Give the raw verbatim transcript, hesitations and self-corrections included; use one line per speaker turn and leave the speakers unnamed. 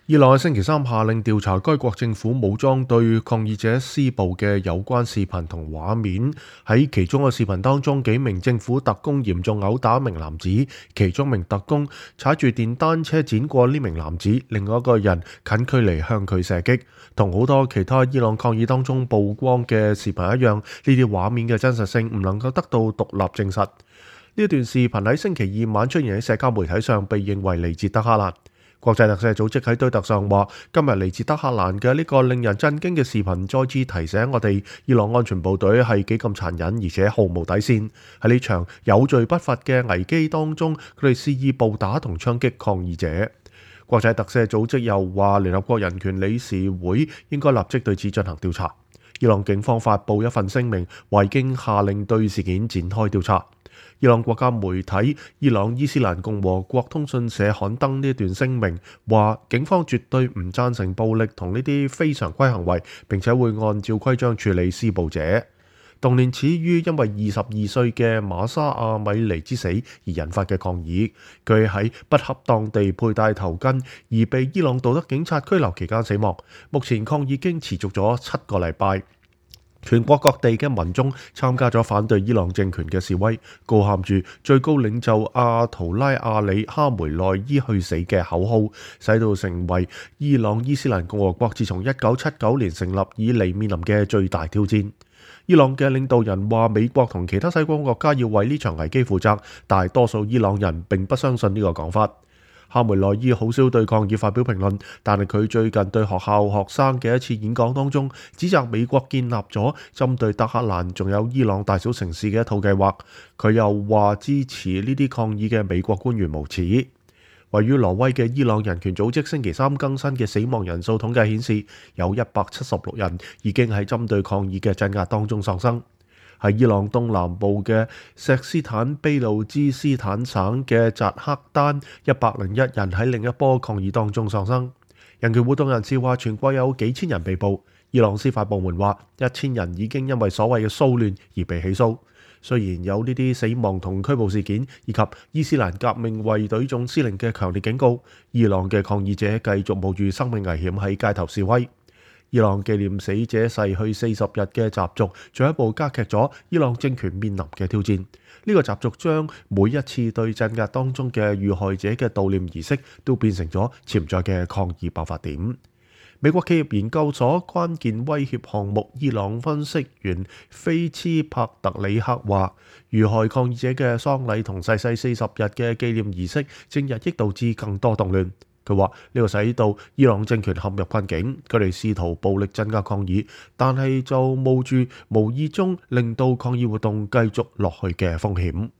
伊朗喺星期三下令調查該國政府武裝對抗議者施暴嘅有關視頻同畫面。喺其中嘅視頻當中，幾名政府特工嚴重毆打一名男子，其中一名特工踩住電單車輾過呢名男子，另外一個人近距離向佢射擊。同好多其他伊朗抗議當中曝光嘅視頻一樣，呢啲畫面嘅真實性唔能夠得到獨立證實。呢段視頻喺星期二晚出現喺社交媒體上，被認為嚟自德黑蘭。國際特赦組織喺推特上話，今日嚟自德黑蘭嘅呢個令人震驚嘅視頻，再次提醒我哋伊朗安全部隊係幾咁殘忍，而且毫無底線。喺呢場有罪不罰嘅危機當中，佢哋肆意暴打同槍擊抗議者。國際特赦組織又話，聯合國人權理事會應該立即對此進行調查。伊朗警方發布一份聲明，話已經下令對事件展開調查。伊朗國家媒體伊朗伊斯蘭共和國通訊社刊登呢段聲明，話警方絕對唔贊成暴力同呢啲非常規行為，並且會按照規章處理施暴者。同年始於因為二十二歲嘅馬沙阿米尼之死而引發嘅抗議，佢喺不恰當地佩戴頭巾而被伊朗道德警察拘留期間死亡。目前抗議已經持續咗七個禮拜。全國各地嘅民眾參加咗反對伊朗政權嘅示威，高喊住最高領袖阿圖拉阿里哈梅內伊去死嘅口號，使到成為伊朗伊斯蘭共和國自從一九七九年成立以嚟面臨嘅最大挑戰。伊朗嘅領導人話，美國同其他西方國家要為呢場危機負責，但多數伊朗人並不相信呢個講法。哈梅內伊好少對抗議發表評論，但係佢最近對學校學生嘅一次演講當中，指責美國建立咗針對德黑蘭仲有伊朗大小城市嘅一套計劃。佢又話支持呢啲抗議嘅美國官員無恥。位於挪威嘅伊朗人權組織星期三更新嘅死亡人數統計顯示，有一百七十六人已經喺針對抗議嘅鎮壓當中喪生。喺伊朗東南部嘅錫斯坦卑路支斯坦省嘅扎克丹，一百零一人喺另一波抗議當中喪生。人權活動人士話，全國有幾千人被捕。伊朗司法部門話，一千人已經因為所謂嘅騷亂而被起訴。雖然有呢啲死亡同拘捕事件，以及伊斯蘭革命衛隊總司令嘅強烈警告，伊朗嘅抗議者繼續冒住生命危險喺街頭示威。伊朗紀念死者逝去四十日嘅習俗，進一步加劇咗伊朗政權面臨嘅挑戰。呢、這個習俗將每一次對鎮壓當中嘅遇害者嘅悼念儀式，都變成咗潛在嘅抗議爆發點。美國企業研究所關鍵威脅項目伊朗分析員菲茨帕特里克話，遇害抗議者嘅喪禮同逝世四十日嘅紀念儀式，正日益導致更多動亂。佢話呢個使到伊朗政權陷入困境，佢哋試圖暴力鎮壓抗議，但係就冒住無意中令到抗議活動繼續落去嘅風險。